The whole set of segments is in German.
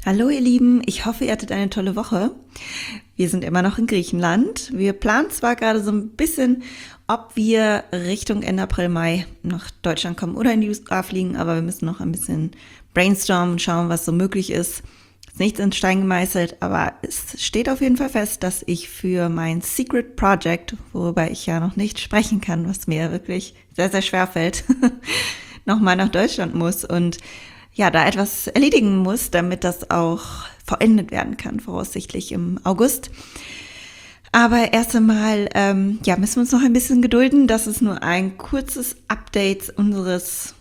Hallo ihr Lieben, ich hoffe, ihr hattet eine tolle Woche. Wir sind immer noch in Griechenland. Wir planen zwar gerade so ein bisschen, ob wir Richtung Ende April, Mai nach Deutschland kommen oder in die USA fliegen, aber wir müssen noch ein bisschen brainstormen und schauen, was so möglich ist. Ist nichts in Stein gemeißelt, aber es steht auf jeden Fall fest, dass ich für mein Secret Project, worüber ich ja noch nicht sprechen kann, was mir wirklich sehr, sehr schwer fällt, nochmal nach Deutschland muss und ja, da etwas erledigen muss, damit das auch vollendet werden kann, voraussichtlich im August. Aber erst einmal, müssen wir uns noch ein bisschen gedulden. Das ist nur ein kurzes Update unseres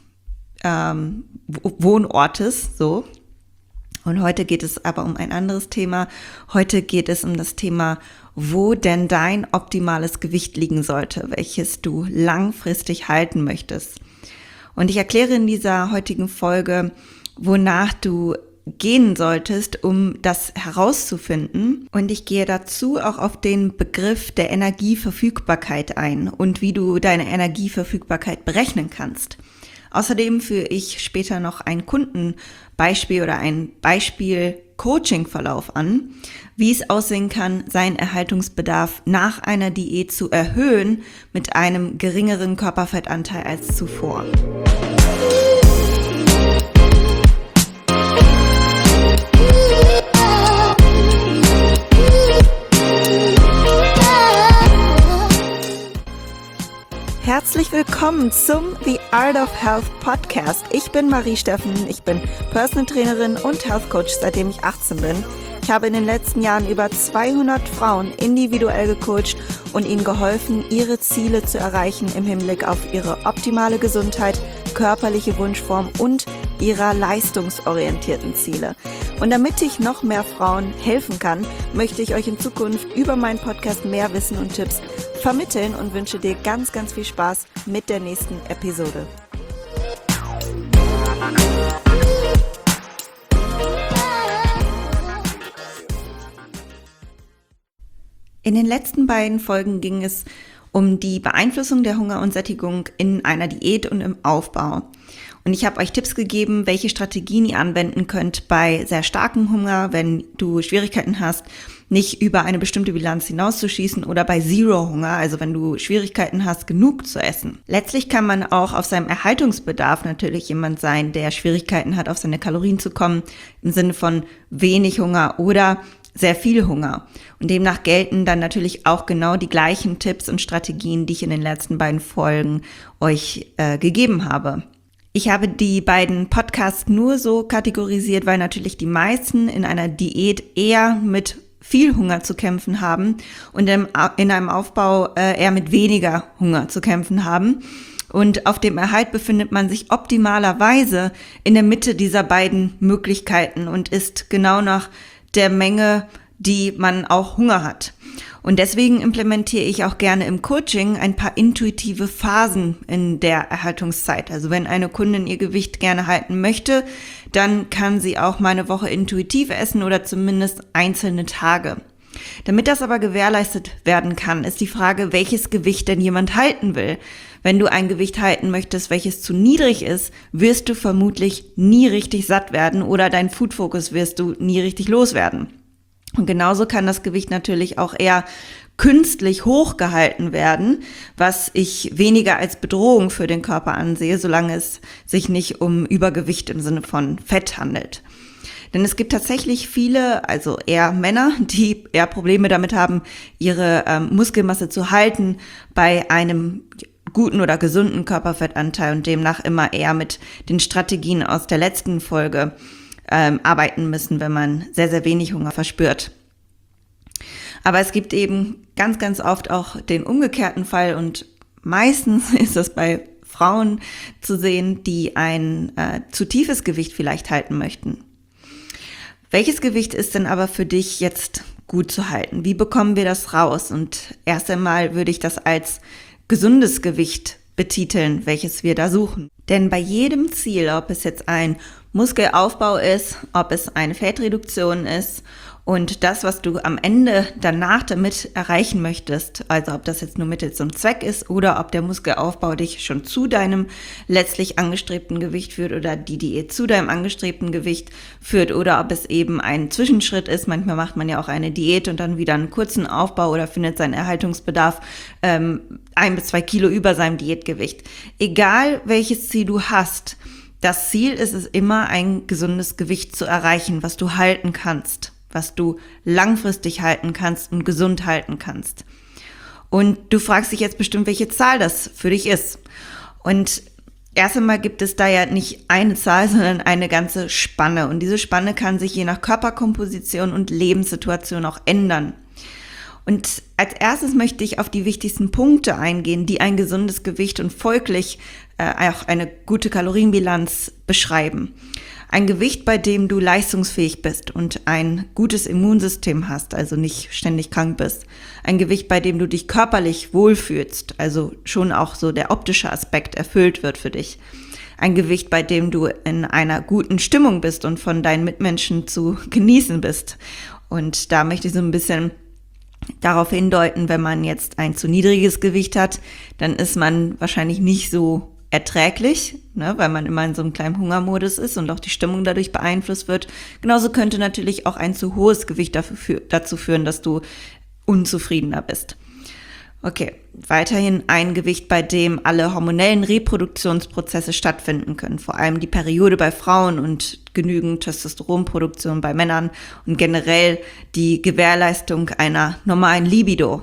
Wohnortes, so. Und heute geht es aber um ein anderes Thema. Heute geht es um das Thema, wo denn dein optimales Gewicht liegen sollte, welches du langfristig halten möchtest. Und ich erkläre in dieser heutigen Folge, wonach du gehen solltest, um das herauszufinden. Und ich gehe dazu auch auf den Begriff der Energieverfügbarkeit ein und wie du deine Energieverfügbarkeit berechnen kannst. Außerdem führe ich später noch ein Kundenbeispiel oder ein Beispiel-Coaching-Verlauf an, wie es aussehen kann, seinen Erhaltungsbedarf nach einer Diät zu erhöhen mit einem geringeren Körperfettanteil als zuvor. Herzlich willkommen zum The Art of Health Podcast. Ich bin Marie Steffen, ich bin Personal Trainerin und Health Coach, seitdem ich 18 bin. Ich habe in den letzten Jahren über 200 Frauen individuell gecoacht und ihnen geholfen, ihre Ziele zu erreichen im Hinblick auf ihre optimale Gesundheit, körperliche Wunschform und ihrer leistungsorientierten Ziele. Und damit ich noch mehr Frauen helfen kann, möchte ich euch in Zukunft über meinen Podcast mehr Wissen und Tipps vermitteln und wünsche dir ganz, ganz viel Spaß mit der nächsten Episode. In den letzten beiden Folgen ging es um die Beeinflussung der Hunger und Sättigung in einer Diät und im Aufbau. Und ich habe euch Tipps gegeben, welche Strategien ihr anwenden könnt bei sehr starkem Hunger, wenn du Schwierigkeiten hast, nicht über eine bestimmte Bilanz hinauszuschießen, oder bei Zero-Hunger, also wenn du Schwierigkeiten hast, genug zu essen. Letztlich kann man auch auf seinem Erhaltungsbedarf natürlich jemand sein, der Schwierigkeiten hat, auf seine Kalorien zu kommen, im Sinne von wenig Hunger oder sehr viel Hunger. Und demnach gelten dann natürlich auch genau die gleichen Tipps und Strategien, die ich in den letzten beiden Folgen euch gegeben habe. Ich habe die beiden Podcasts nur so kategorisiert, weil natürlich die meisten in einer Diät eher mit viel Hunger zu kämpfen haben und in einem Aufbau eher mit weniger Hunger zu kämpfen haben. Und auf dem Erhalt befindet man sich optimalerweise in der Mitte dieser beiden Möglichkeiten und ist genau nach der Menge, die man auch Hunger hat. Und deswegen implementiere ich auch gerne im Coaching ein paar intuitive Phasen in der Erhaltungszeit. Also wenn eine Kundin ihr Gewicht gerne halten möchte, dann kann sie auch mal eine Woche intuitiv essen oder zumindest einzelne Tage. Damit das aber gewährleistet werden kann, ist die Frage, welches Gewicht denn jemand halten will. Wenn du ein Gewicht halten möchtest, welches zu niedrig ist, wirst du vermutlich nie richtig satt werden oder dein Food-Focus wirst du nie richtig loswerden. Und genauso kann das Gewicht natürlich auch eher künstlich hochgehalten werden, was ich weniger als Bedrohung für den Körper ansehe, solange es sich nicht um Übergewicht im Sinne von Fett handelt. Denn es gibt tatsächlich viele, also eher Männer, die eher Probleme damit haben, ihre Muskelmasse zu halten bei einem guten oder gesunden Körperfettanteil und demnach immer eher mit den Strategien aus der letzten Folge arbeiten müssen, wenn man sehr, sehr wenig Hunger verspürt. Aber es gibt eben ganz, ganz oft auch den umgekehrten Fall und meistens ist das bei Frauen zu sehen, die ein zu tiefes Gewicht vielleicht halten möchten. Welches Gewicht ist denn aber für dich jetzt gut zu halten? Wie bekommen wir das raus? Und erst einmal würde ich das als gesundes Gewicht betiteln, welches wir da suchen. Denn bei jedem Ziel, ob es jetzt ein Muskelaufbau ist, ob es eine Fettreduktion ist Und das, was du am Ende danach damit erreichen möchtest, also ob das jetzt nur Mittel zum Zweck ist oder ob der Muskelaufbau dich schon zu deinem letztlich angestrebten Gewicht führt oder die Diät zu deinem angestrebten Gewicht führt oder ob es eben ein Zwischenschritt ist. Manchmal macht man ja auch eine Diät und dann wieder einen kurzen Aufbau oder findet seinen Erhaltungsbedarf 1 bis 2 Kilo über seinem Diätgewicht. Egal welches Ziel du hast, das Ziel ist es immer, ein gesundes Gewicht zu erreichen, was du halten kannst, was du langfristig halten kannst und gesund halten kannst. Und du fragst dich jetzt bestimmt, welche Zahl das für dich ist. Und erst einmal gibt es da ja nicht eine Zahl, sondern eine ganze Spanne. Und diese Spanne kann sich je nach Körperkomposition und Lebenssituation auch ändern. Und als erstes möchte ich auf die wichtigsten Punkte eingehen, die ein gesundes Gewicht und folglich auch eine gute Kalorienbilanz beschreiben. Ein Gewicht, bei dem du leistungsfähig bist und ein gutes Immunsystem hast, also nicht ständig krank bist. Ein Gewicht, bei dem du dich körperlich wohlfühlst, also schon auch so der optische Aspekt erfüllt wird für dich. Ein Gewicht, bei dem du in einer guten Stimmung bist und von deinen Mitmenschen zu genießen bist. Und da möchte ich so ein bisschen darauf hindeuten, wenn man jetzt ein zu niedriges Gewicht hat, dann ist man wahrscheinlich nicht so erträglich, ne, weil man immer in so einem kleinen Hungermodus ist und auch die Stimmung dadurch beeinflusst wird. Genauso könnte natürlich auch ein zu hohes Gewicht dazu führen, dass du unzufriedener bist. Okay, weiterhin ein Gewicht, bei dem alle hormonellen Reproduktionsprozesse stattfinden können, vor allem die Periode bei Frauen und genügend Testosteronproduktion bei Männern und generell die Gewährleistung einer normalen Libido.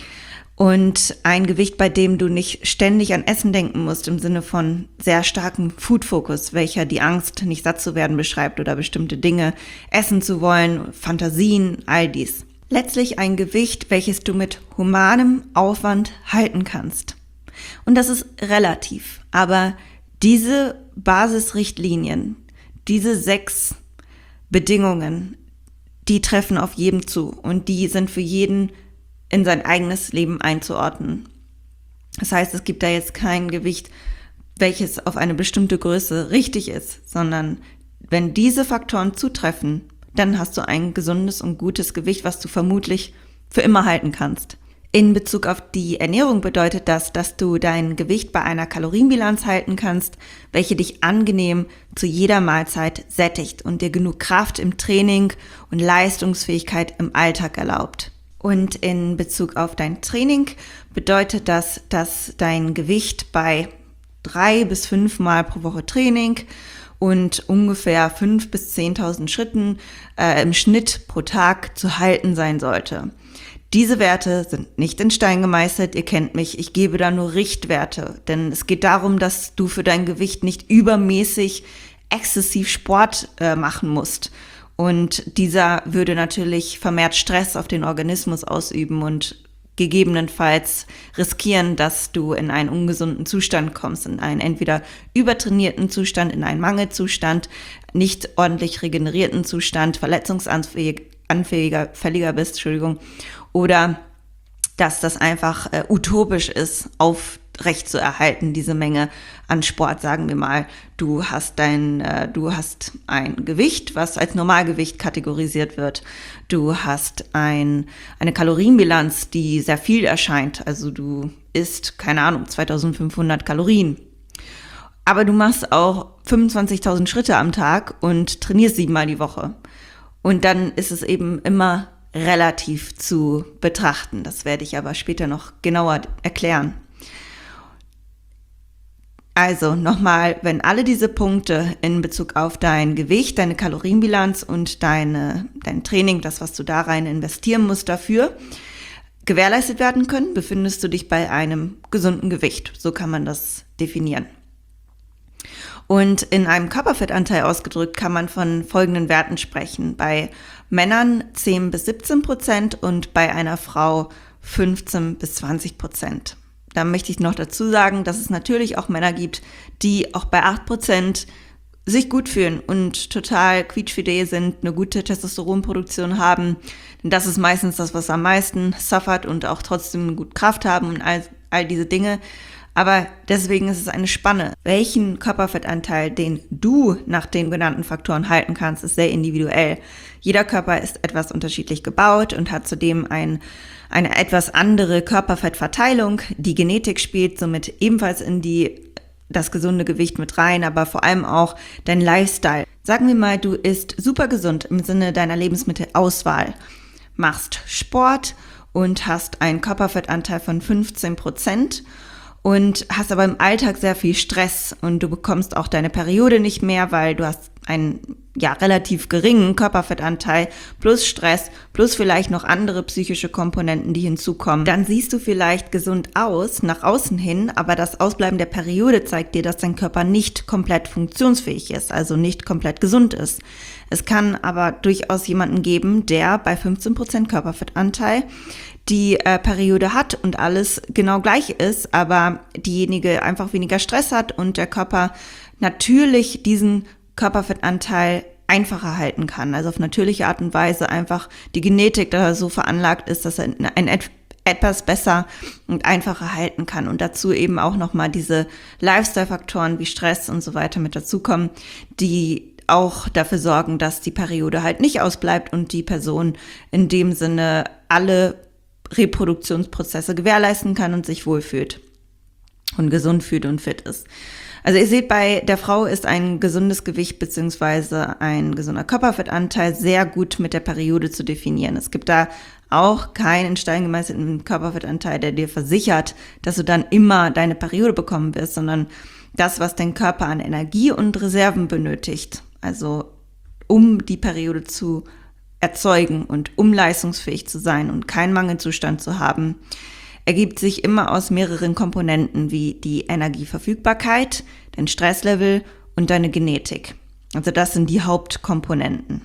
Und ein Gewicht, bei dem du nicht ständig an Essen denken musst, im Sinne von sehr starkem Food-Fokus, welcher die Angst, nicht satt zu werden, beschreibt oder bestimmte Dinge essen zu wollen, Fantasien, all dies. Letztlich ein Gewicht, welches du mit humanem Aufwand halten kannst. Und das ist relativ, aber diese Basisrichtlinien, diese 6 Bedingungen, die treffen auf jeden zu und die sind für jeden in sein eigenes Leben einzuordnen. Das heißt, es gibt da jetzt kein Gewicht, welches auf eine bestimmte Größe richtig ist, sondern wenn diese Faktoren zutreffen, dann hast du ein gesundes und gutes Gewicht, was du vermutlich für immer halten kannst. In Bezug auf die Ernährung bedeutet das, dass du dein Gewicht bei einer Kalorienbilanz halten kannst, welche dich angenehm zu jeder Mahlzeit sättigt und dir genug Kraft im Training und Leistungsfähigkeit im Alltag erlaubt. Und in Bezug auf dein Training bedeutet das, dass dein Gewicht bei 3 bis 5 Mal pro Woche Training und ungefähr 5.000 bis 10.000 Schritten im Schnitt pro Tag zu halten sein sollte. Diese Werte sind nicht in Stein gemeißelt, ihr kennt mich, ich gebe da nur Richtwerte, denn es geht darum, dass du für dein Gewicht nicht übermäßig exzessiv Sport machen musst. Und dieser würde natürlich vermehrt Stress auf den Organismus ausüben und gegebenenfalls riskieren, dass du in einen ungesunden Zustand kommst, in einen entweder übertrainierten Zustand, in einen Mangelzustand, nicht ordentlich regenerierten Zustand, verleger bist, oder dass das einfach utopisch ist, aufrecht zu erhalten, diese Menge an Sport, sagen wir mal. Du hast ein Gewicht, was als Normalgewicht kategorisiert wird. Du hast eine Kalorienbilanz, die sehr viel erscheint. Also du isst, 2500 Kalorien. Aber du machst auch 25.000 Schritte am Tag und trainierst 7 Mal die Woche. Und dann ist es eben immer relativ zu betrachten. Das werde ich aber später noch genauer erklären. Also nochmal, wenn alle diese Punkte in Bezug auf dein Gewicht, deine Kalorienbilanz und dein Training, das, was du da rein investieren musst dafür, gewährleistet werden können, befindest du dich bei einem gesunden Gewicht. So kann man das definieren. Und in einem Körperfettanteil ausgedrückt kann man von folgenden Werten sprechen. Bei Männern 10 bis 17% und bei einer Frau 15 bis 20%. Da möchte ich noch dazu sagen, dass es natürlich auch Männer gibt, die auch bei 8% sich gut fühlen und total quietschfidel sind, eine gute Testosteronproduktion haben. Denn das ist meistens das, was am meisten suffert und auch trotzdem gut Kraft haben und all diese Dinge. Aber deswegen ist es eine Spanne. Welchen Körperfettanteil, den du nach den genannten Faktoren halten kannst, ist sehr individuell. Jeder Körper ist etwas unterschiedlich gebaut und hat zudem eine etwas andere Körperfettverteilung. Die Genetik spielt somit ebenfalls in das gesunde Gewicht mit rein, aber vor allem auch dein Lifestyle. Sagen wir mal, du isst super gesund im Sinne deiner Lebensmittelauswahl, machst Sport und hast einen Körperfettanteil von 15% und hast aber im Alltag sehr viel Stress und du bekommst auch deine Periode nicht mehr, weil du hast einen relativ geringen Körperfettanteil plus Stress plus vielleicht noch andere psychische Komponenten, die hinzukommen. Dann siehst du vielleicht gesund aus nach außen hin, aber das Ausbleiben der Periode zeigt dir, dass dein Körper nicht komplett funktionsfähig ist, also nicht komplett gesund ist. Es kann aber durchaus jemanden geben, der bei 15% Körperfettanteil die Periode hat und alles genau gleich ist, aber diejenige einfach weniger Stress hat und der Körper natürlich diesen Körperfettanteil einfacher halten kann. Also auf natürliche Art und Weise einfach die Genetik da so veranlagt ist, dass er etwas besser und einfacher halten kann. Und dazu eben auch nochmal diese Lifestyle-Faktoren wie Stress und so weiter mit dazukommen, die auch dafür sorgen, dass die Periode halt nicht ausbleibt und die Person in dem Sinne alle Reproduktionsprozesse gewährleisten kann und sich wohlfühlt und gesund fühlt und fit ist. Also ihr seht, bei der Frau ist ein gesundes Gewicht bzw. ein gesunder Körperfettanteil sehr gut mit der Periode zu definieren. Es gibt da auch keinen in Stein gemeißelten Körperfettanteil, der dir versichert, dass du dann immer deine Periode bekommen wirst, sondern das, was dein Körper an Energie und Reserven benötigt, also um die Periode zu erzeugen und um leistungsfähig zu sein und keinen Mangelzustand zu haben, ergibt sich immer aus mehreren Komponenten wie die Energieverfügbarkeit, dein Stresslevel und deine Genetik. Also das sind die Hauptkomponenten.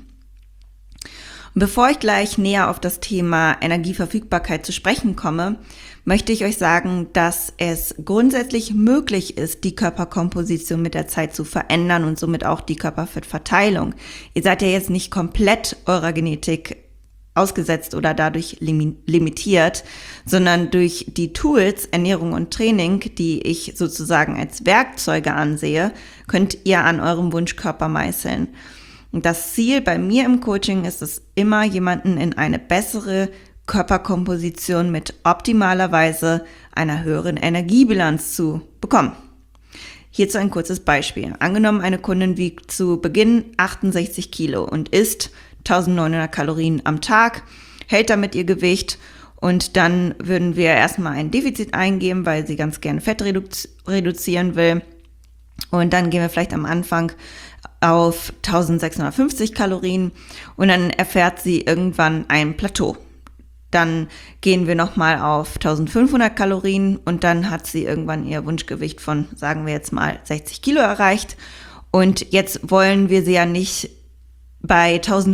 Und bevor ich gleich näher auf das Thema Energieverfügbarkeit zu sprechen komme, möchte ich euch sagen, dass es grundsätzlich möglich ist, die Körperkomposition mit der Zeit zu verändern und somit auch die Körperfettverteilung. Ihr seid ja jetzt nicht komplett eurer Genetik ausgesetzt oder dadurch limitiert, sondern durch die Tools, Ernährung und Training, die ich sozusagen als Werkzeuge ansehe, könnt ihr an eurem Wunschkörper meißeln. Und das Ziel bei mir im Coaching ist es immer, jemanden in eine bessere Körperkomposition mit optimalerweise einer höheren Energiebilanz zu bekommen. Hierzu ein kurzes Beispiel. Angenommen, eine Kundin wiegt zu Beginn 68 Kilo und isst 1900 Kalorien am Tag, hält damit ihr Gewicht und dann würden wir erstmal ein Defizit eingeben, weil sie ganz gerne Fett reduzieren will. Und dann gehen wir vielleicht am Anfang auf 1650 Kalorien und dann erfährt sie irgendwann ein Plateau. Dann gehen wir nochmal auf 1500 Kalorien und dann hat sie irgendwann ihr Wunschgewicht von, sagen wir jetzt mal, 60 Kilo erreicht. Und jetzt wollen wir sie ja nicht bei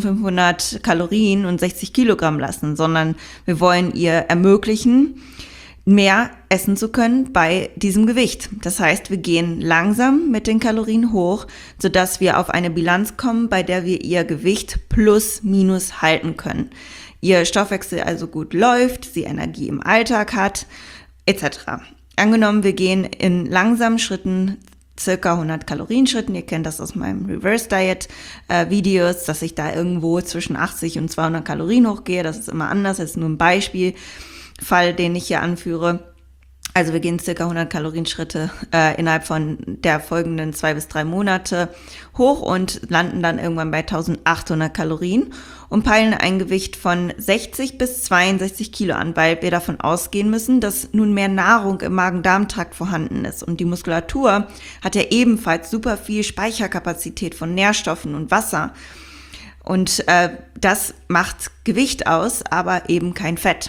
1500 Kalorien und 60 Kilogramm lassen, sondern wir wollen ihr ermöglichen, mehr essen zu können bei diesem Gewicht. Das heißt, wir gehen langsam mit den Kalorien hoch, sodass wir auf eine Bilanz kommen, bei der wir ihr Gewicht plus minus halten können. Ihr Stoffwechsel also gut läuft, sie Energie im Alltag hat, etc. Angenommen, wir gehen in langsamen Schritten, circa 100 Kalorienschritten. Ihr kennt das aus meinem Reverse Diet Videos, dass ich da irgendwo zwischen 80 und 200 Kalorien hochgehe. Das ist immer anders, das ist nur ein Beispielfall, den ich hier anführe. Also wir gehen circa 100 Kalorienschritte innerhalb von der folgenden 2 bis 3 Monate hoch und landen dann irgendwann bei 1800 Kalorien und peilen ein Gewicht von 60 bis 62 Kilo an, weil wir davon ausgehen müssen, dass nun mehr Nahrung im Magen-Darm-Trakt vorhanden ist. Und die Muskulatur hat ja ebenfalls super viel Speicherkapazität von Nährstoffen und Wasser. Und das macht Gewicht aus, aber eben kein Fett.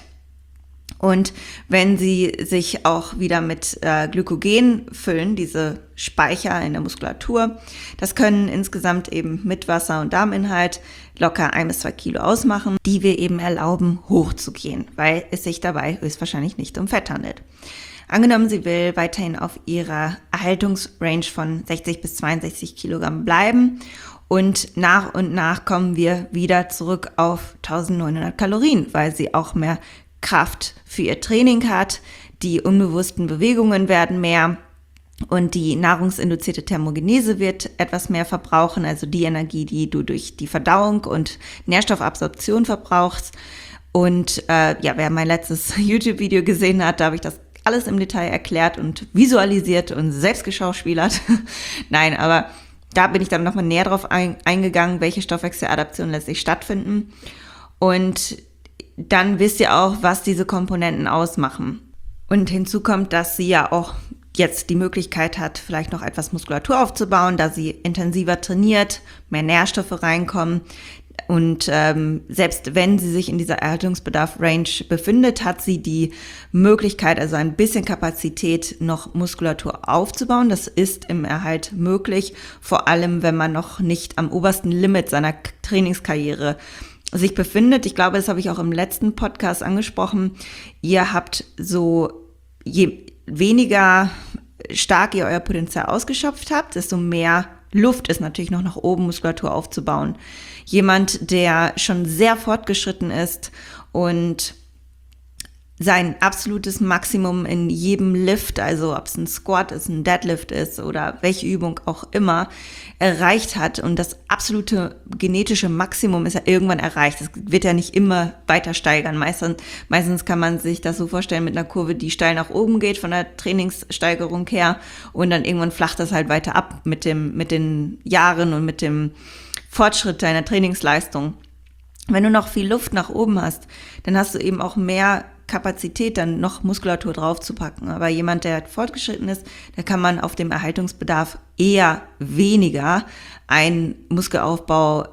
Und wenn sie sich auch wieder mit Glykogen füllen, diese Speicher in der Muskulatur, das können insgesamt eben mit Wasser und Darminhalt locker 1 bis 2 Kilo ausmachen, die wir eben erlauben, hochzugehen, weil es sich dabei höchstwahrscheinlich nicht um Fett handelt. Angenommen, sie will weiterhin auf ihrer Erhaltungsrange von 60 bis 62 Kilogramm bleiben und nach kommen wir wieder zurück auf 1900 Kalorien, weil sie auch mehr Kraft für ihr Training hat, die unbewussten Bewegungen werden mehr und die nahrungsinduzierte Thermogenese wird etwas mehr verbrauchen, also die Energie, die du durch die Verdauung und Nährstoffabsorption verbrauchst. Und wer mein letztes YouTube-Video gesehen hat, da habe ich das alles im Detail erklärt und visualisiert und selbst geschauspielert. Nein, aber da bin ich dann nochmal näher drauf eingegangen, welche Stoffwechseladaptionen letztlich stattfinden. Und dann wisst ihr auch, was diese Komponenten ausmachen. Und hinzu kommt, dass sie ja auch jetzt die Möglichkeit hat, vielleicht noch etwas Muskulatur aufzubauen, da sie intensiver trainiert, mehr Nährstoffe reinkommen. Und selbst wenn sie sich in dieser Erhaltungsbedarf-Range befindet, hat sie die Möglichkeit, also ein bisschen Kapazität, noch Muskulatur aufzubauen. Das ist im Erhalt möglich, vor allem wenn man noch nicht am obersten Limit seiner Trainingskarriere sich befindet. Ich glaube, das habe ich auch im letzten Podcast angesprochen. Ihr habt je weniger stark ihr euer Potenzial ausgeschöpft habt, desto mehr Luft ist natürlich noch nach oben, Muskulatur aufzubauen. Jemand, der schon sehr fortgeschritten ist und sein absolutes Maximum in jedem Lift, also ob es ein Squat ist, ein Deadlift ist oder welche Übung auch immer, erreicht hat und das absolute genetische Maximum ist ja irgendwann erreicht. Das wird ja nicht immer weiter steigern. Meistens kann man sich das so vorstellen mit einer Kurve, die steil nach oben geht von der Trainingssteigerung her und dann irgendwann flacht das halt weiter ab mit den Jahren und mit dem Fortschritt deiner Trainingsleistung. Wenn du noch viel Luft nach oben hast, dann hast du eben auch mehr Kapazität, dann noch Muskulatur draufzupacken. Aber jemand, der fortgeschritten ist, da kann man auf dem Erhaltungsbedarf eher weniger einen Muskelaufbau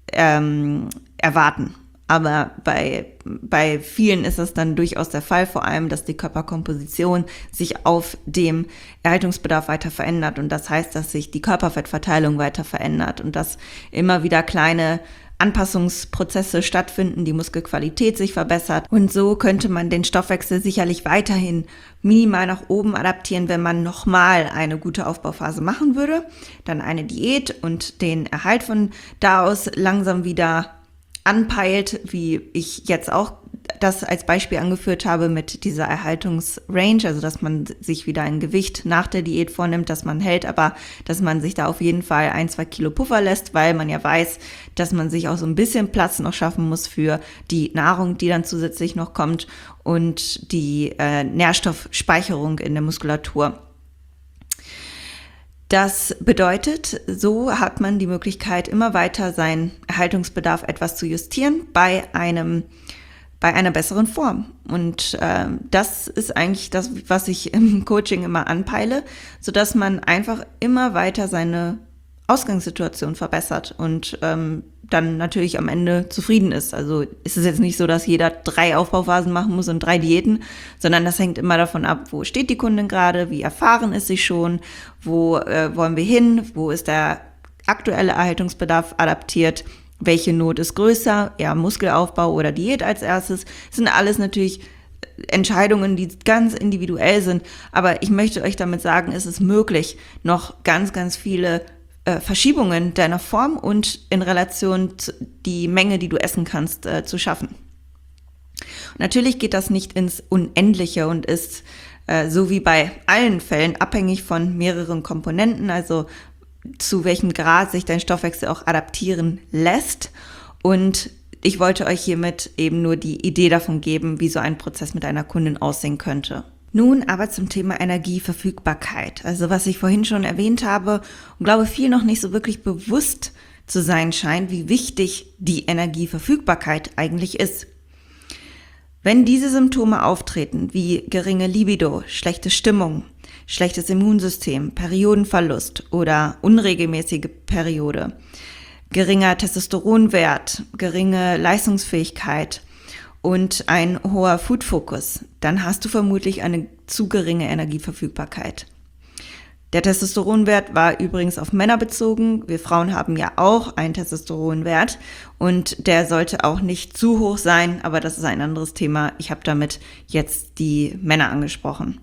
erwarten. Aber bei vielen ist das dann durchaus der Fall, vor allem, dass die Körperkomposition sich auf dem Erhaltungsbedarf weiter verändert. Und das heißt, dass sich die Körperfettverteilung weiter verändert und dass immer wieder kleine Anpassungsprozesse stattfinden, die Muskelqualität sich verbessert. Und so könnte man den Stoffwechsel sicherlich weiterhin minimal nach oben adaptieren, wenn man nochmal eine gute Aufbauphase machen würde, dann eine Diät und den Erhalt von da aus langsam wieder anpeilt, wie ich jetzt auch das als Beispiel angeführt habe mit dieser Erhaltungsrange, also dass man sich wieder ein Gewicht nach der Diät vornimmt, das man hält, aber dass man sich da auf jeden Fall 1-2 Kilo Puffer lässt, weil man ja weiß, dass man sich auch so ein bisschen Platz noch schaffen muss für die Nahrung, die dann zusätzlich noch kommt und die Nährstoffspeicherung in der Muskulatur. Das bedeutet, so hat man die Möglichkeit, immer weiter seinen Erhaltungsbedarf etwas zu justieren bei einer besseren Form. Und das ist eigentlich das, was ich im Coaching immer anpeile, sodass man einfach immer weiter seine Ausgangssituation verbessert und dann natürlich am Ende zufrieden ist. Also ist es jetzt nicht so, dass jeder 3 Aufbauphasen machen muss und 3 Diäten, sondern das hängt immer davon ab, wo steht die Kundin gerade, wie erfahren ist sie schon, wo wollen wir hin, wo ist der aktuelle Erhaltungsbedarf adaptiert, welche Not ist größer, eher Muskelaufbau oder Diät als erstes. Das sind alles natürlich Entscheidungen, die ganz individuell sind, aber ich möchte euch damit sagen, es ist möglich, noch ganz, ganz viele Verschiebungen deiner Form und in Relation zu die Menge, die du essen kannst, zu schaffen. Und natürlich geht das nicht ins Unendliche und ist so wie bei allen Fällen abhängig von mehreren Komponenten, also zu welchem Grad sich dein Stoffwechsel auch adaptieren lässt. Und ich wollte euch hiermit eben nur die Idee davon geben, wie so ein Prozess mit einer Kundin aussehen könnte. Nun aber zum Thema Energieverfügbarkeit. Also was ich vorhin schon erwähnt habe und glaube, viel noch nicht so wirklich bewusst zu sein scheint, wie wichtig die Energieverfügbarkeit eigentlich ist. Wenn diese Symptome auftreten, wie geringe Libido, schlechte Stimmung, schlechtes Immunsystem, Periodenverlust oder unregelmäßige Periode, geringer Testosteronwert, geringe Leistungsfähigkeit und ein hoher Food-Fokus, dann hast du vermutlich eine zu geringe Energieverfügbarkeit. Der Testosteronwert war übrigens auf Männer bezogen. Wir Frauen haben ja auch einen Testosteronwert und der sollte auch nicht zu hoch sein, aber das ist ein anderes Thema. Ich habe damit jetzt die Männer angesprochen.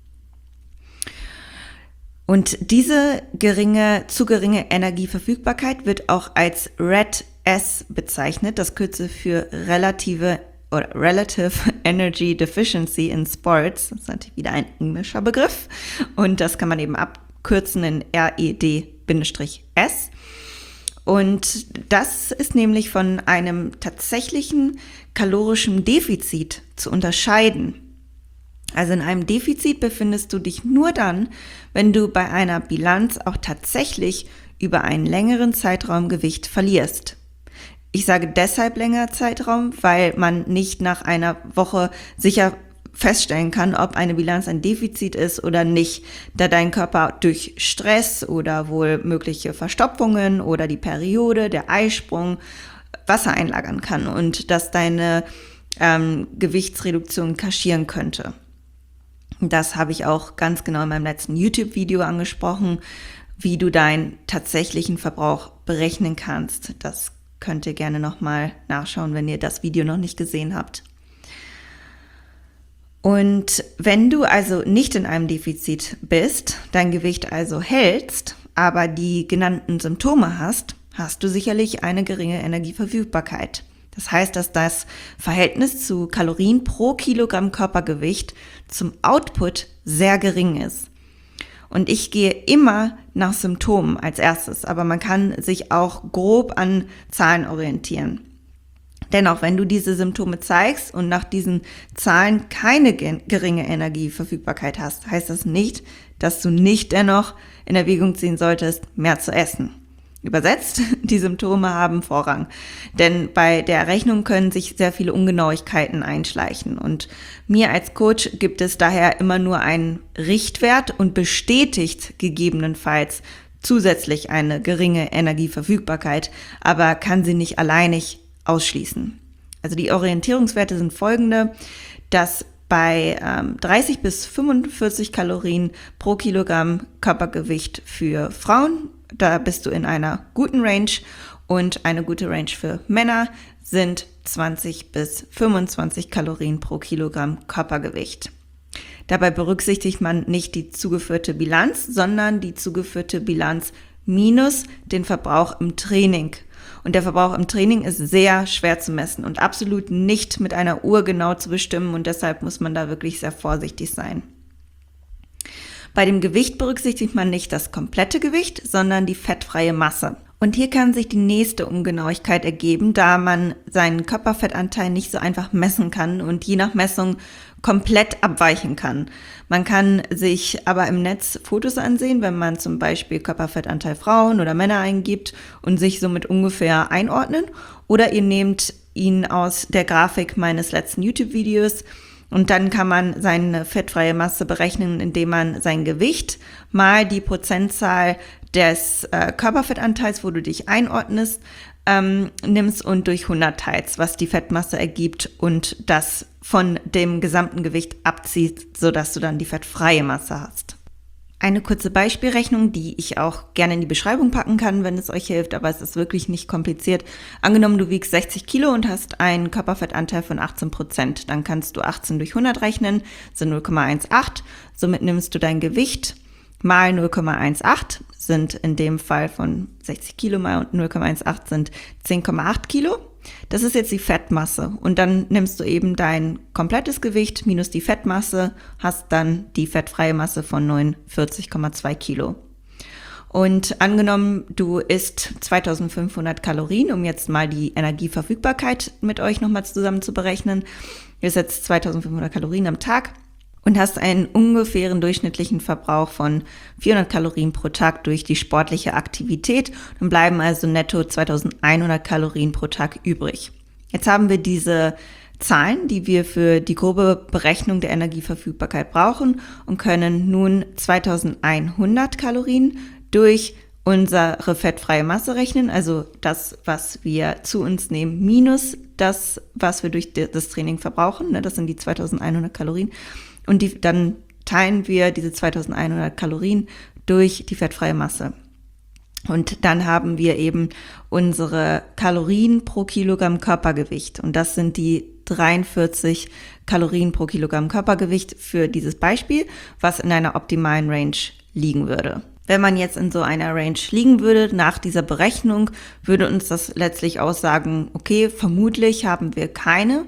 Und diese zu geringe Energieverfügbarkeit wird auch als RED-S bezeichnet, das Kürzel für relative oder Relative Energy Deficiency in Sports. Das ist natürlich wieder ein englischer Begriff. Und das kann man eben abkürzen in RED-S. Und das ist nämlich von einem tatsächlichen kalorischen Defizit zu unterscheiden. Also in einem Defizit befindest du dich nur dann, wenn du bei einer Bilanz auch tatsächlich über einen längeren Zeitraum Gewicht verlierst. Ich sage deshalb längerer Zeitraum, weil man nicht nach einer Woche sicher feststellen kann, ob eine Bilanz ein Defizit ist oder nicht, da dein Körper durch Stress oder wohl mögliche Verstopfungen oder die Periode, der Eisprung Wasser einlagern kann und dass deine Gewichtsreduktion kaschieren könnte. Das habe ich auch ganz genau in meinem letzten YouTube-Video angesprochen, wie du deinen tatsächlichen Verbrauch berechnen kannst. Das könnt ihr gerne nochmal nachschauen, wenn ihr das Video noch nicht gesehen habt. Und wenn du also nicht in einem Defizit bist, dein Gewicht also hältst, aber die genannten Symptome hast, hast du sicherlich eine geringe Energieverfügbarkeit. Das heißt, dass das Verhältnis zu Kalorien pro Kilogramm Körpergewicht zum Output sehr gering ist. Und ich gehe immer nach Symptomen als erstes, aber man kann sich auch grob an Zahlen orientieren. Dennoch, wenn du diese Symptome zeigst und nach diesen Zahlen keine geringe Energieverfügbarkeit hast, heißt das nicht, dass du nicht dennoch in Erwägung ziehen solltest, mehr zu essen. Übersetzt, die Symptome haben Vorrang, denn bei der Errechnung können sich sehr viele Ungenauigkeiten einschleichen und mir als Coach gibt es daher immer nur einen Richtwert und bestätigt gegebenenfalls zusätzlich eine geringe Energieverfügbarkeit, aber kann sie nicht alleinig ausschließen. Also die Orientierungswerte sind folgende, dass bei 30 bis 45 Kalorien pro Kilogramm Körpergewicht für Frauen, da bist du in einer guten Range, und eine gute Range für Männer sind 20 bis 25 Kalorien pro Kilogramm Körpergewicht. Dabei berücksichtigt man nicht die zugeführte Bilanz, sondern die zugeführte Bilanz minus den Verbrauch im Training. Und der Verbrauch im Training ist sehr schwer zu messen und absolut nicht mit einer Uhr genau zu bestimmen und deshalb muss man da wirklich sehr vorsichtig sein. Bei dem Gewicht berücksichtigt man nicht das komplette Gewicht, sondern die fettfreie Masse. Und hier kann sich die nächste Ungenauigkeit ergeben, da man seinen Körperfettanteil nicht so einfach messen kann und je nach Messung komplett abweichen kann. Man kann sich aber im Netz Fotos ansehen, wenn man zum Beispiel Körperfettanteil Frauen oder Männer eingibt und sich somit ungefähr einordnen. Oder ihr nehmt ihn aus der Grafik meines letzten YouTube-Videos und dann kann man seine fettfreie Masse berechnen, indem man sein Gewicht mal die Prozentzahl des Körperfettanteils, wo du dich einordnest, nimmst und durch 100 teilst, was die Fettmasse ergibt und das von dem gesamten Gewicht abzieht, sodass du dann die fettfreie Masse hast. Eine kurze Beispielrechnung, die ich auch gerne in die Beschreibung packen kann, wenn es euch hilft, aber es ist wirklich nicht kompliziert. Angenommen, du wiegst 60 Kilo und hast einen Körperfettanteil von 18%, dann kannst du 18 durch 100 rechnen, sind 0,18. Somit nimmst du dein Gewicht mal 0,18, sind in dem Fall von 60 Kilo mal 0,18 sind 10,8 Kilo. Das ist jetzt die Fettmasse und dann nimmst du eben dein komplettes Gewicht minus die Fettmasse, hast dann die fettfreie Masse von 49,2 Kilo. Und angenommen, du isst 2500 Kalorien, um jetzt mal die Energieverfügbarkeit mit euch nochmal zusammen zu berechnen. Du isst jetzt 2500 Kalorien am Tag und hast einen ungefähren durchschnittlichen Verbrauch von 400 Kalorien pro Tag durch die sportliche Aktivität. Dann bleiben also netto 2100 Kalorien pro Tag übrig. Jetzt haben wir diese Zahlen, die wir für die grobe Berechnung der Energieverfügbarkeit brauchen und können nun 2100 Kalorien durch unsere fettfreie Masse rechnen, also das, was wir zu uns nehmen, minus das, was wir durch das Training verbrauchen. Das sind die 2100 Kalorien. Und dann teilen wir diese 2100 Kalorien durch die fettfreie Masse. Und dann haben wir eben unsere Kalorien pro Kilogramm Körpergewicht. Und das sind die 43 Kalorien pro Kilogramm Körpergewicht für dieses Beispiel, was in einer optimalen Range liegen würde. Wenn man jetzt in so einer Range liegen würde, nach dieser Berechnung, würde uns das letztlich aussagen, okay, vermutlich haben wir keine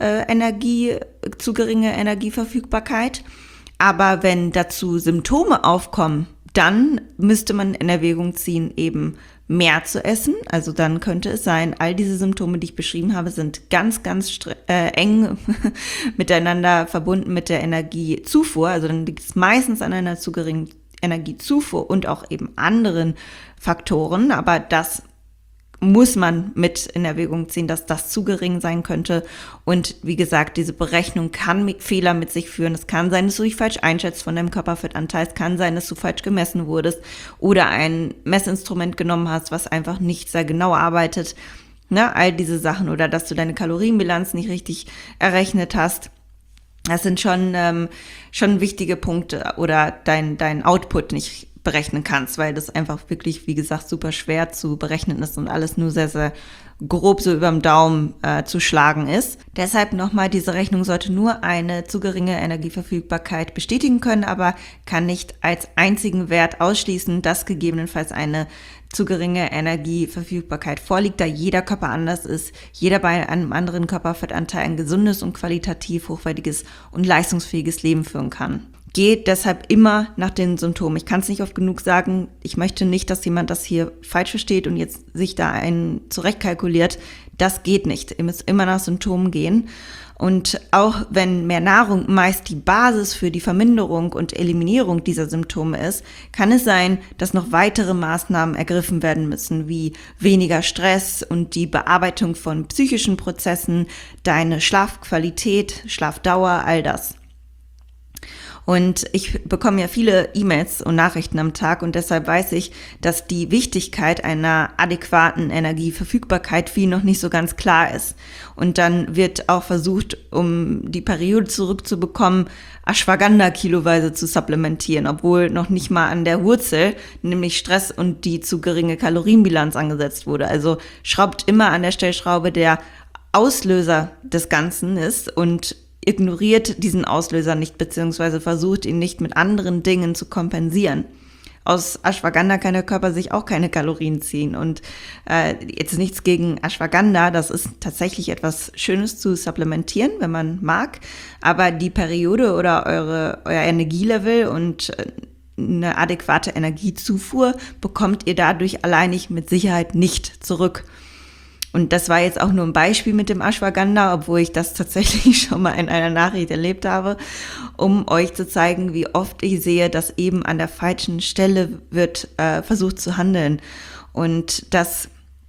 zu geringe Energieverfügbarkeit. Aber wenn dazu Symptome aufkommen, dann müsste man in Erwägung ziehen, eben mehr zu essen. Also dann könnte es sein, all diese Symptome, die ich beschrieben habe, sind ganz, ganz eng miteinander verbunden mit der Energiezufuhr. Also dann liegt es meistens an einer zu geringen Energiezufuhr und auch eben anderen Faktoren. Aber das muss man mit in Erwägung ziehen, dass das zu gering sein könnte. Und wie gesagt, diese Berechnung kann Fehler mit sich führen. Es kann sein, dass du dich falsch einschätzt von deinem Körperfettanteil. Es kann sein, dass du falsch gemessen wurdest oder ein Messinstrument genommen hast, was einfach nicht sehr genau arbeitet. Ne? All diese Sachen. Oder dass du deine Kalorienbilanz nicht richtig errechnet hast. Das sind schon wichtige Punkte. Oder dein Output nicht berechnen kannst, weil das einfach wirklich, wie gesagt, super schwer zu berechnen ist und alles nur sehr, sehr grob so überm Daumen zu schlagen ist. Deshalb nochmal, diese Rechnung sollte nur eine zu geringe Energieverfügbarkeit bestätigen können, aber kann nicht als einzigen Wert ausschließen, dass gegebenenfalls eine zu geringe Energieverfügbarkeit vorliegt, da jeder Körper anders ist, jeder bei einem anderen Körperfettanteil ein gesundes und qualitativ hochwertiges und leistungsfähiges Leben führen kann. Geht deshalb immer nach den Symptomen. Ich kann es nicht oft genug sagen. Ich möchte nicht, dass jemand das hier falsch versteht und jetzt sich da einen zurechtkalkuliert. Das geht nicht. Ihr müsst immer nach Symptomen gehen. Und auch wenn mehr Nahrung meist die Basis für die Verminderung und Eliminierung dieser Symptome ist, kann es sein, dass noch weitere Maßnahmen ergriffen werden müssen, wie weniger Stress und die Bearbeitung von psychischen Prozessen, deine Schlafqualität, Schlafdauer, all das. Und ich bekomme ja viele E-Mails und Nachrichten am Tag und deshalb weiß ich, dass die Wichtigkeit einer adäquaten Energieverfügbarkeit viel noch nicht so ganz klar ist. Und dann wird auch versucht, um die Periode zurückzubekommen, Ashwagandha kiloweise zu supplementieren, obwohl noch nicht mal an der Wurzel, nämlich Stress und die zu geringe Kalorienbilanz angesetzt wurde. Also schraubt immer an der Stellschraube, der Auslöser des Ganzen ist und ignoriert diesen Auslöser nicht, beziehungsweise versucht ihn nicht mit anderen Dingen zu kompensieren. Aus Ashwagandha kann der Körper sich auch keine Kalorien ziehen und jetzt nichts gegen Ashwagandha, das ist tatsächlich etwas Schönes zu supplementieren, wenn man mag, aber die Periode oder euer Energielevel und eine adäquate Energiezufuhr bekommt ihr dadurch alleinig mit Sicherheit nicht zurück. Und das war jetzt auch nur ein Beispiel mit dem Ashwagandha, obwohl ich das tatsächlich schon mal in einer Nachricht erlebt habe, um euch zu zeigen, wie oft ich sehe, dass eben an der falschen Stelle wird versucht zu handeln. Und das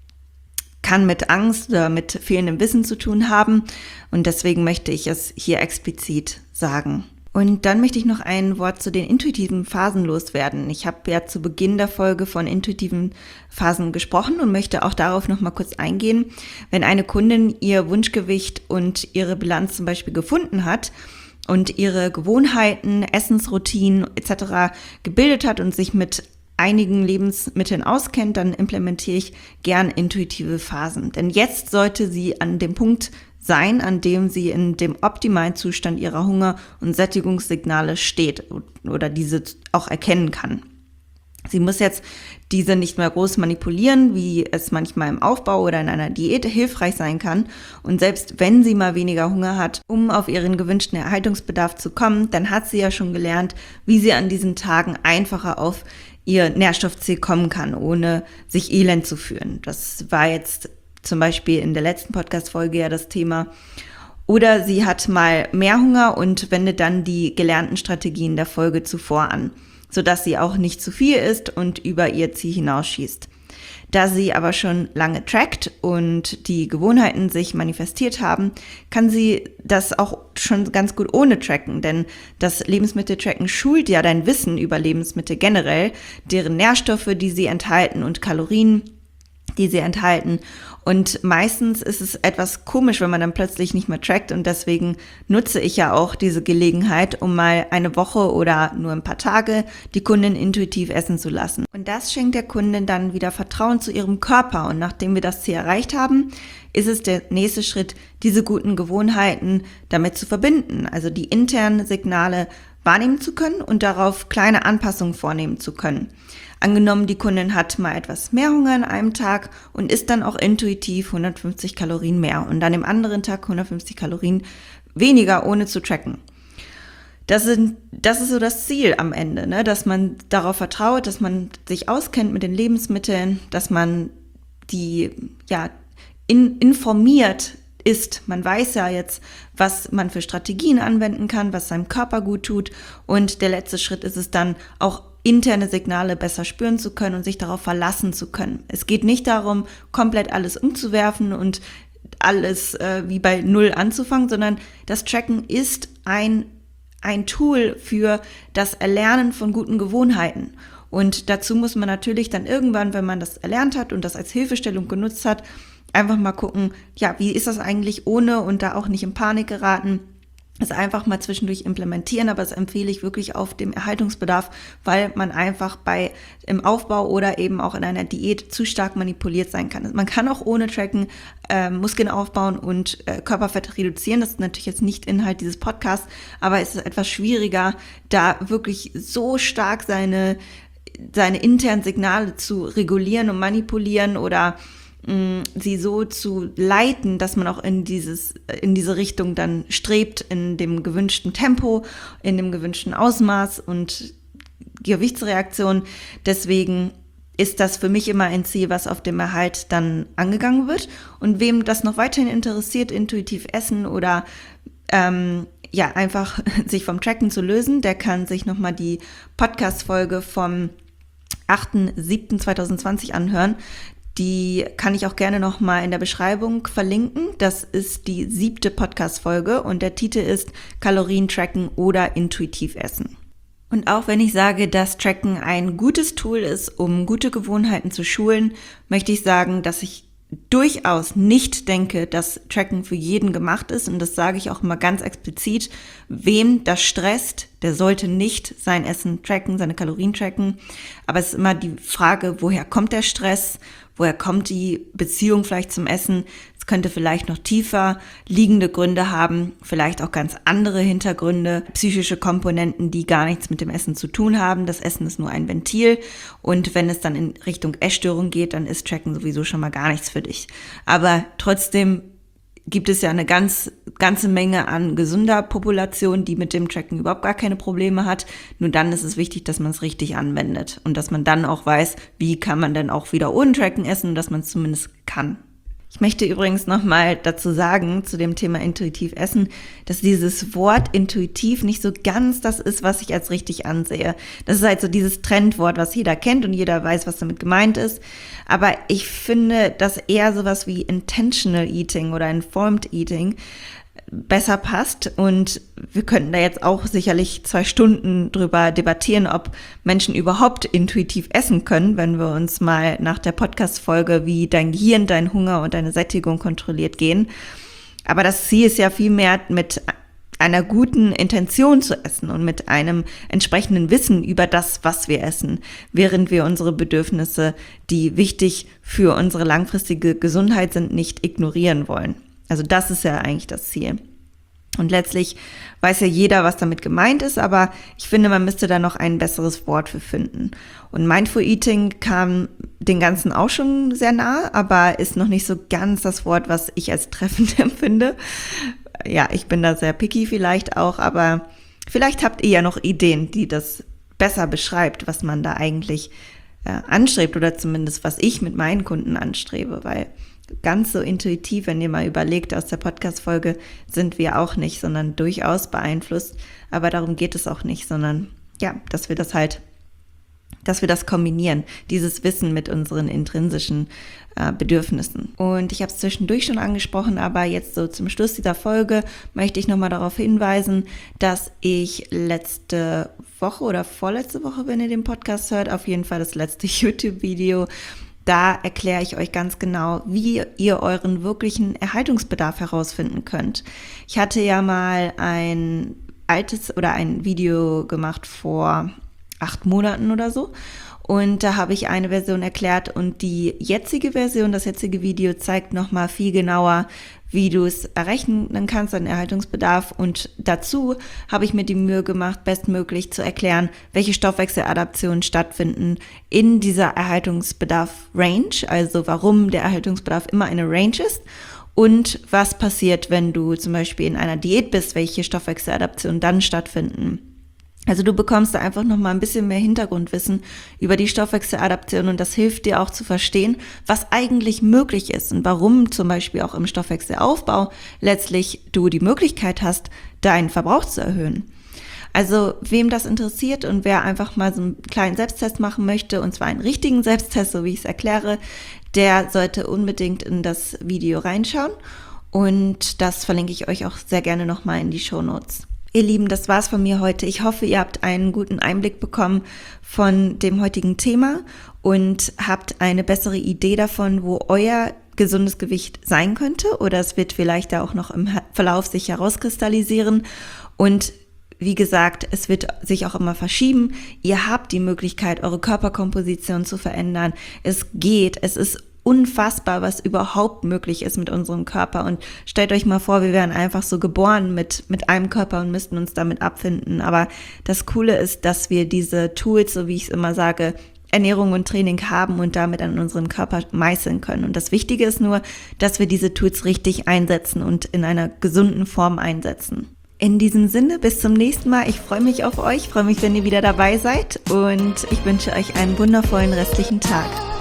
kann mit Angst oder mit fehlendem Wissen zu tun haben. Und deswegen möchte ich es hier explizit sagen. Und dann möchte ich noch ein Wort zu den intuitiven Phasen loswerden. Ich habe ja zu Beginn der Folge von intuitiven Phasen gesprochen und möchte auch darauf noch mal kurz eingehen. Wenn eine Kundin ihr Wunschgewicht und ihre Bilanz zum Beispiel gefunden hat und ihre Gewohnheiten, Essensroutinen etc. gebildet hat und sich mit einigen Lebensmitteln auskennt, dann implementiere ich gern intuitive Phasen. Denn jetzt sollte sie an dem Punkt sein, an dem sie in dem optimalen Zustand ihrer Hunger- und Sättigungssignale steht oder diese auch erkennen kann. Sie muss jetzt diese nicht mehr groß manipulieren, wie es manchmal im Aufbau oder in einer Diät hilfreich sein kann. Und selbst wenn sie mal weniger Hunger hat, um auf ihren gewünschten Erhaltungsbedarf zu kommen, dann hat sie ja schon gelernt, wie sie an diesen Tagen einfacher auf ihr Nährstoffziel kommen kann, ohne sich elend zu fühlen. Das war jetzt zum Beispiel in der letzten Podcast-Folge ja das Thema. Oder sie hat mal mehr Hunger und wendet dann die gelernten Strategien der Folge zuvor an, sodass sie auch nicht zu viel isst und über ihr Ziel hinausschießt. Da sie aber schon lange trackt und die Gewohnheiten sich manifestiert haben, kann sie das auch schon ganz gut ohne tracken, denn das Lebensmitteltracken schult ja dein Wissen über Lebensmittel generell, deren Nährstoffe, die sie enthalten und Kalorien, die sie enthalten. Und meistens ist es etwas komisch, wenn man dann plötzlich nicht mehr trackt und deswegen nutze ich ja auch diese Gelegenheit, um mal eine Woche oder nur ein paar Tage die Kundin intuitiv essen zu lassen. Und das schenkt der Kundin dann wieder Vertrauen zu ihrem Körper und nachdem wir das Ziel erreicht haben, ist es der nächste Schritt, diese guten Gewohnheiten damit zu verbinden, also die internen Signale wahrnehmen zu können und darauf kleine Anpassungen vornehmen zu können. Angenommen, die Kundin hat mal etwas mehr Hunger an einem Tag und isst dann auch intuitiv 150 Kalorien mehr und dann im anderen Tag 150 Kalorien weniger, ohne zu tracken. Das ist so das Ziel am Ende, ne? Dass man darauf vertraut, dass man sich auskennt mit den Lebensmitteln, dass man die informiert ist. Man weiß ja jetzt, was man für Strategien anwenden kann, was seinem Körper gut tut. Und der letzte Schritt ist es dann, auch interne Signale besser spüren zu können und sich darauf verlassen zu können. Es geht nicht darum, komplett alles umzuwerfen und alles wie bei Null anzufangen, sondern das Tracken ist ein Tool für das Erlernen von guten Gewohnheiten. Und dazu muss man natürlich dann irgendwann, wenn man das erlernt hat und das als Hilfestellung genutzt hat, einfach mal gucken, ja, wie ist das eigentlich ohne und da auch nicht in Panik geraten. Das einfach mal zwischendurch implementieren, aber das empfehle ich wirklich auf dem Erhaltungsbedarf, weil man einfach im Aufbau oder eben auch in einer Diät zu stark manipuliert sein kann. Man kann auch ohne Tracken Muskeln aufbauen und Körperfett reduzieren. Das ist natürlich jetzt nicht Inhalt dieses Podcasts, aber es ist etwas schwieriger, da wirklich so stark seine internen Signale zu regulieren und manipulieren oder sie so zu leiten, dass man auch in diese Richtung dann strebt, in dem gewünschten Tempo, in dem gewünschten Ausmaß und Gewichtsreaktion. Deswegen ist das für mich immer ein Ziel, was auf dem Erhalt dann angegangen wird. Und wem das noch weiterhin interessiert, intuitiv essen oder einfach sich vom Tracken zu lösen, der kann sich nochmal die Podcast-Folge vom 8.7.2020 anhören. Die kann ich auch gerne nochmal in der Beschreibung verlinken. Das ist die 7. Podcast-Folge und der Titel ist Kalorien tracken oder intuitiv essen. Und auch wenn ich sage, dass Tracken ein gutes Tool ist, um gute Gewohnheiten zu schulen, möchte ich sagen, dass ich durchaus nicht denke, dass Tracken für jeden gemacht ist. Und das sage ich auch mal ganz explizit. Wem das stresst, der sollte nicht sein Essen tracken, seine Kalorien tracken. Aber es ist immer die Frage, woher kommt der Stress? Woher kommt die Beziehung vielleicht zum Essen? Es könnte vielleicht noch tiefer liegende Gründe haben, vielleicht auch ganz andere Hintergründe, psychische Komponenten, die gar nichts mit dem Essen zu tun haben. Das Essen ist nur ein Ventil und wenn es dann in Richtung Essstörung geht, dann ist Tracken sowieso schon mal gar nichts für dich. Aber trotzdem gibt es ja eine ganze Menge an gesunder Population, die mit dem Tracken überhaupt gar keine Probleme hat. Nur dann ist es wichtig, dass man es richtig anwendet und dass man dann auch weiß, wie kann man denn auch wieder ohne Tracken essen und dass man es zumindest kann. Ich möchte übrigens nochmal dazu sagen, zu dem Thema intuitiv essen, dass dieses Wort intuitiv nicht so ganz das ist, was ich als richtig ansehe. Das ist halt so dieses Trendwort, was jeder kennt und jeder weiß, was damit gemeint ist. Aber ich finde, dass eher sowas wie intentional eating oder informed eating besser passt und wir könnten da jetzt auch sicherlich 2 Stunden drüber debattieren, ob Menschen überhaupt intuitiv essen können, wenn wir uns mal nach der Podcast-Folge, wie dein Gehirn, dein Hunger und deine Sättigung kontrolliert gehen. Aber das Ziel ist ja vielmehr mit einer guten Intention zu essen und mit einem entsprechenden Wissen über das, was wir essen, während wir unsere Bedürfnisse, die wichtig für unsere langfristige Gesundheit sind, nicht ignorieren wollen. Also das ist ja eigentlich das Ziel. Und letztlich weiß ja jeder, was damit gemeint ist, aber ich finde, man müsste da noch ein besseres Wort für finden. Und Mindful Eating kam den Ganzen auch schon sehr nahe, aber ist noch nicht so ganz das Wort, was ich als treffend empfinde. Ja, ich bin da sehr picky vielleicht auch, aber vielleicht habt ihr ja noch Ideen, die das besser beschreibt, was man da eigentlich anstrebt oder zumindest, was ich mit meinen Kunden anstrebe, weil ganz so intuitiv, wenn ihr mal überlegt, aus der Podcast-Folge sind wir auch nicht, sondern durchaus beeinflusst. Aber darum geht es auch nicht, sondern ja, dass wir das kombinieren, dieses Wissen mit unseren intrinsischen Bedürfnissen. Und ich habe es zwischendurch schon angesprochen, aber jetzt so zum Schluss dieser Folge möchte ich nochmal darauf hinweisen, dass ich letzte Woche oder vorletzte Woche, wenn ihr den Podcast hört, auf jeden Fall das letzte YouTube-Video, da erkläre ich euch ganz genau, wie ihr euren wirklichen Erhaltungsbedarf herausfinden könnt. Ich hatte ja mal ein Video gemacht vor 8 Monaten oder so Und da habe ich eine Version erklärt und die jetzige Version, das jetzige Video zeigt nochmal viel genauer, wie du es errechnen kannst, deinen Erhaltungsbedarf. Und dazu habe ich mir die Mühe gemacht, bestmöglich zu erklären, welche Stoffwechseladaptionen stattfinden in dieser Erhaltungsbedarf-Range, also warum der Erhaltungsbedarf immer eine Range ist und was passiert, wenn du zum Beispiel in einer Diät bist, welche Stoffwechseladaptionen dann stattfinden. Also du bekommst da einfach noch mal ein bisschen mehr Hintergrundwissen über die Stoffwechseladaption und das hilft dir auch zu verstehen, was eigentlich möglich ist und warum zum Beispiel auch im Stoffwechselaufbau letztlich du die Möglichkeit hast, deinen Verbrauch zu erhöhen. Also wem das interessiert und wer einfach mal so einen kleinen Selbsttest machen möchte, und zwar einen richtigen Selbsttest, so wie ich es erkläre, der sollte unbedingt in das Video reinschauen und das verlinke ich euch auch sehr gerne nochmal in die Shownotes. Ihr Lieben, das war's von mir heute. Ich hoffe, ihr habt einen guten Einblick bekommen von dem heutigen Thema und habt eine bessere Idee davon, wo euer gesundes Gewicht sein könnte, oder es wird vielleicht da auch noch im Verlauf sich herauskristallisieren. Und wie gesagt, es wird sich auch immer verschieben. Ihr habt die Möglichkeit, eure Körperkomposition zu verändern. Es geht, es ist unfassbar, was überhaupt möglich ist mit unserem Körper. Und stellt euch mal vor, wir wären einfach so geboren mit einem Körper und müssten uns damit abfinden. Aber das Coole ist, dass wir diese Tools, so wie ich es immer sage, Ernährung und Training haben und damit an unserem Körper meißeln können. Und das Wichtige ist nur, dass wir diese Tools richtig einsetzen und in einer gesunden Form einsetzen. In diesem Sinne, bis zum nächsten Mal. Ich freue mich auf euch, freue mich, wenn ihr wieder dabei seid und ich wünsche euch einen wundervollen restlichen Tag.